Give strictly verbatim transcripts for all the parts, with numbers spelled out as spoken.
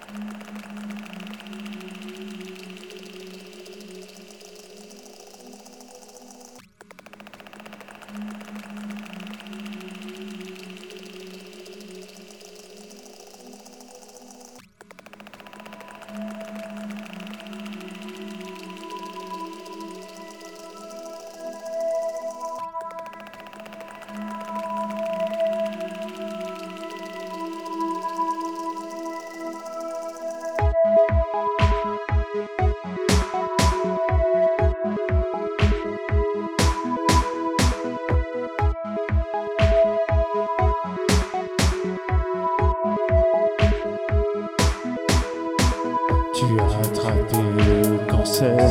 Tu as attrapé le cancer,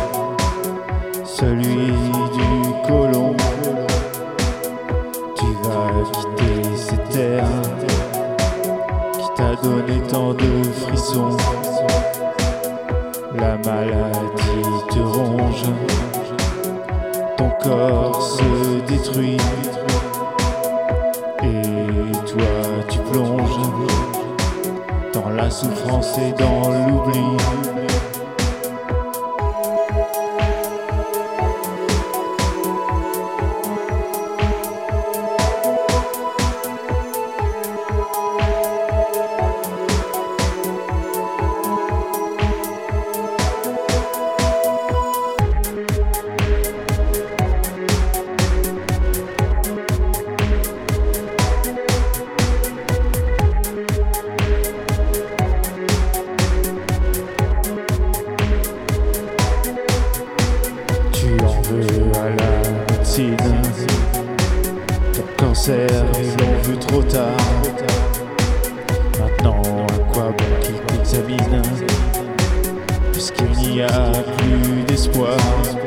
celui du côlon. Tu vas quitter cette terre qui t'a donné tant de frissons. La maladie te ronge, ton corps se détruit et toi tu plonges dans la souffrance et dans l'oubli. À la médecine, ton cancer ils l'ont vu trop tard. Maintenant à quoi bon qu'ils t'examinent, puisqu'il n'y a plus d'espoir.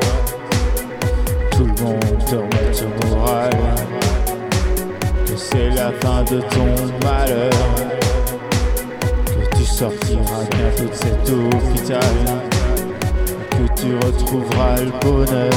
Tout le monde te remonte au moral que c'est la fin de ton malheur, que tu sortiras bientôt de cet hôpital, que tu retrouveras le bonheur.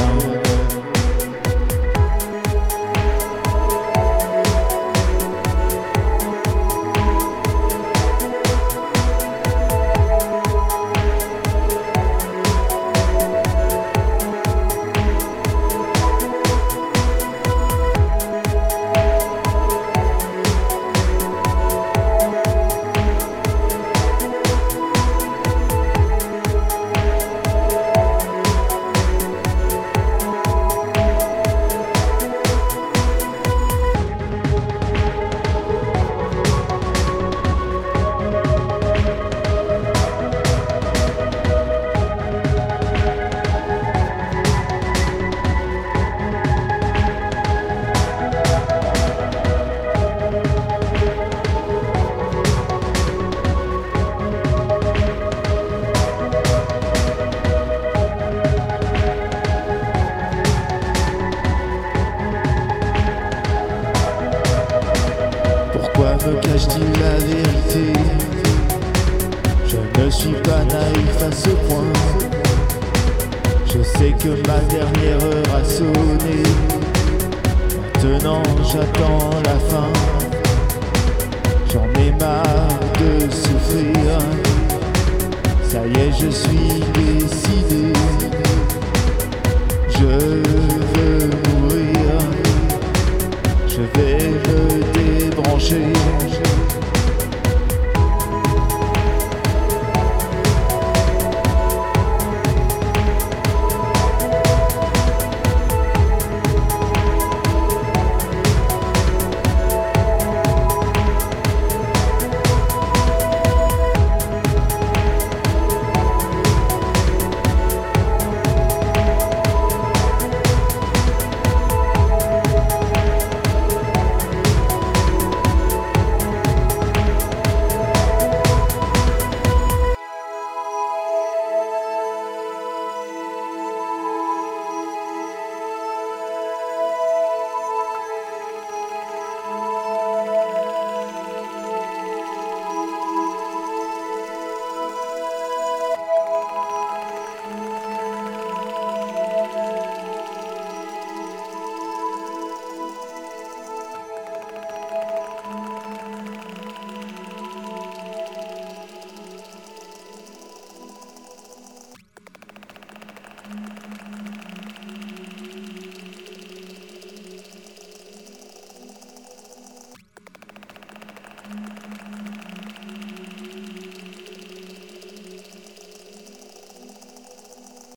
Pourquoi me cache-t-il la vérité? Je ne suis pas naïf à ce point. Je sais que ma dernière heure a sonné. Maintenant j'attends la fin. J'en ai marre de souffrir. Ça y est, je suis décidé. Je veux mourir. Je vais me débrancher.